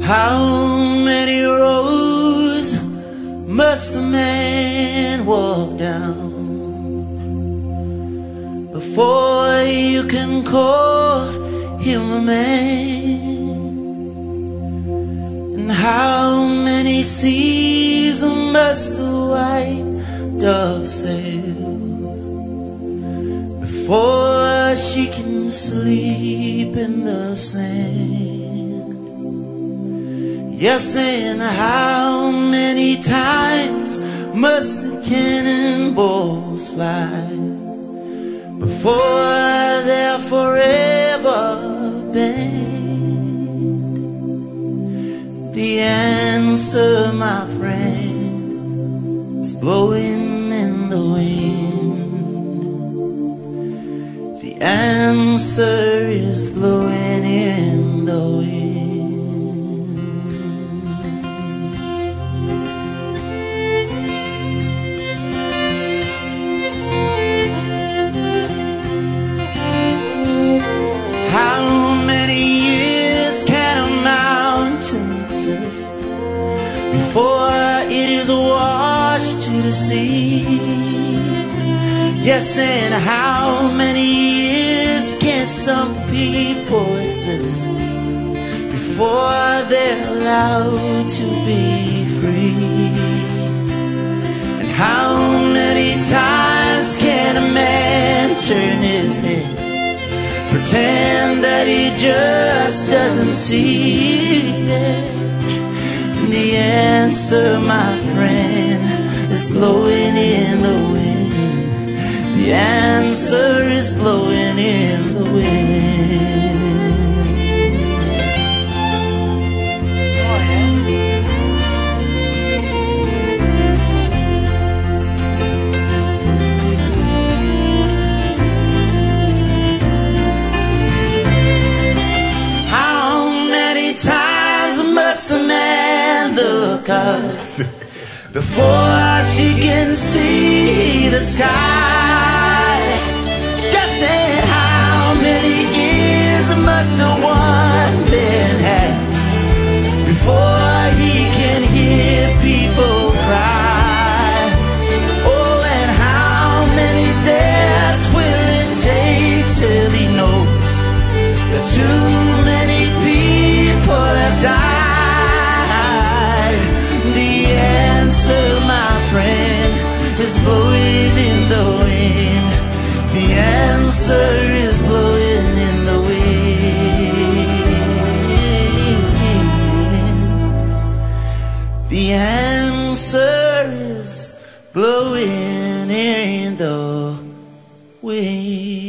How many roads must a man walk down before you can call him a man? And how many seas must the white dove sail before she can sleep in the sand? Yes, and how many times must the cannonballs fly before they're forever banned? The answer, my friend, is blowing in the wind. The answer is blowing in the wind. How many years can a mountain exist before it is washed to the sea? Yes, and how many years can some people exist before they're allowed to be free? And how many times can a man turn his head, pretend that he just doesn't see it? And the answer, my friend, is blowing in the wind. The answer is blowing in the wind. The man look up before she can see the sky? Just say, how many years must the one man have before he can hear people cry? Oh, and how many deaths will it take till he knows that too many people have died? My friend, is blowing in the wind. The answer is blowing in the wind. The answer is blowing in the wind.